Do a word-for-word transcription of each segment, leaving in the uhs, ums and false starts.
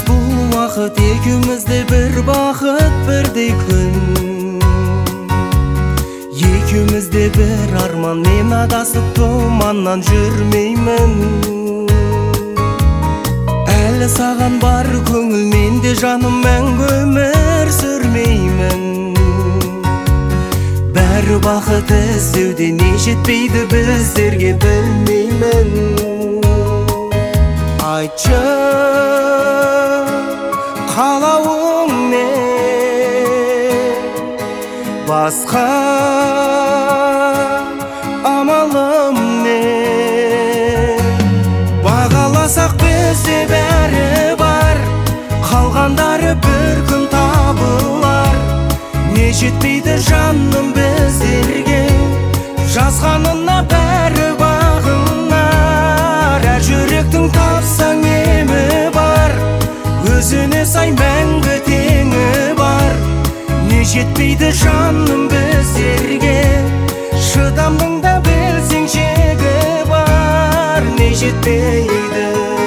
бұл уақыт екеумізде бір бақыт бірдей күн, екеумізде бір арман. Мен адасып тұманнан жүрмеймін, әлі саған бар көңіл менде жаным, мәңгі өмір сүрмеймін. Бәрі бақыт іздеуде не жетпейді біздерге білмеймін. Айтшы қалауың не, басқа амалым не? Бағаласақ бізде бәрі бар, қалғандары бір күн табылар. Не жетпейді жаным біздерге, жазғанына бәрі бағынар. Әр жүректің тапсаң емі бар, өзіне сай мәңгі теңі бар. Не жетпейді жаным біздерге, шыдамның да білсең шегі бар. Не жетпейді.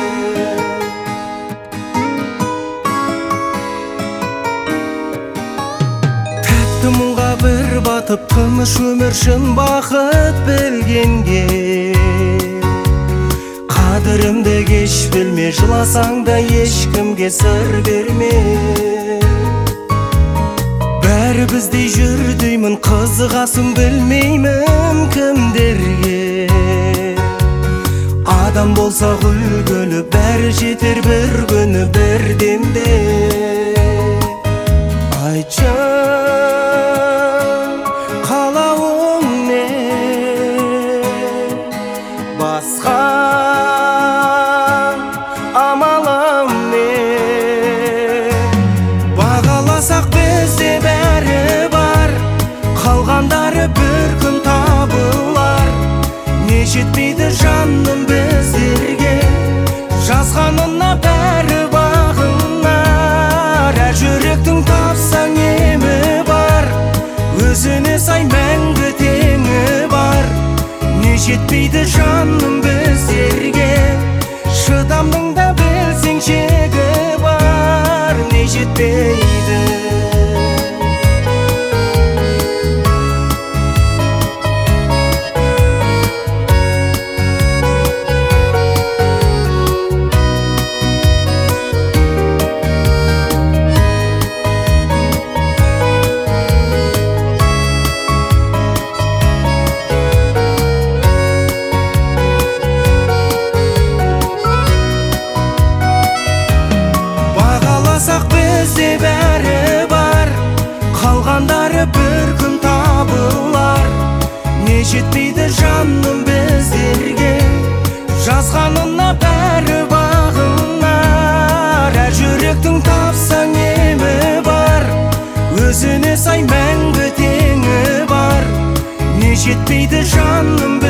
Тәтті мұңға бір батып, тыныш өмір шын бақыт білгенге, қадірімді кеш білме, жыласаң да ешкімге сыр берме. Бәрі біздей жүр деймін, қызығасың білмеймін кімдерге. Адам болса үлгілі, бәрі жетер бір күні бір демде. Айтшы қалауың не, басқа амалым не? Бағаласақ бізде бәрі бар, қалғандары бір күн табылар. Не жетпейді жаным біздерге, жазғанына бәрі бағынар. Әр жүректің тапсаң емі бар, өзіне сай мәңгі теңі бар. Не жетпейді жаным біздерге, шыдамның да білсең шегі бар. Не жетпейді. Бізде бәрі бар, қалғандары бір күн табылар. Не жетпейді жаным біздерге, жазғанына бәрі бағынар. Әр жүректің тапсаң емі бар, өзіне сай мәңгі теңі бар. Не жетпейді жаным